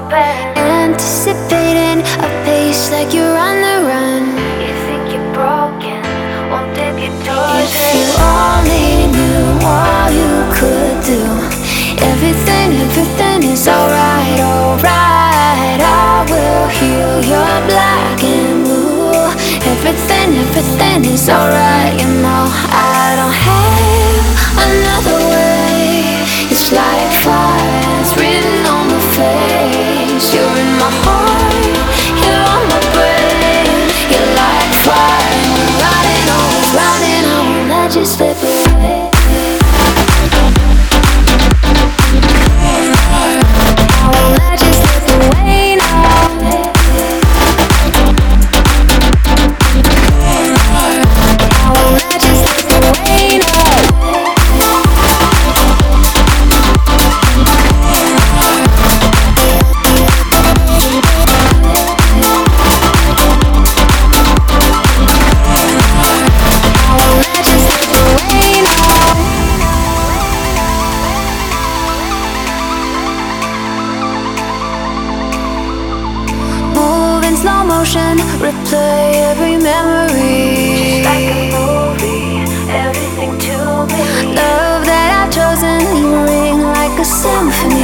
anticipating a pace like you're on the run. You think you're broken, won't dip your toes in. If you only knew all you could do, everything is alright, alright. I will heal your black and blue. Everything is alright, you know. I don't have another way. It's like fire, it's written on my face. You're in my heart, you're on my brain. You're like fire, and we're riding I won't let you slip away. I won't let you slip away now. I won't let you slip away now. Slow motion, replay every memory. Just like a movie, everything to me. Love that I've chosen, you ring like a symphony.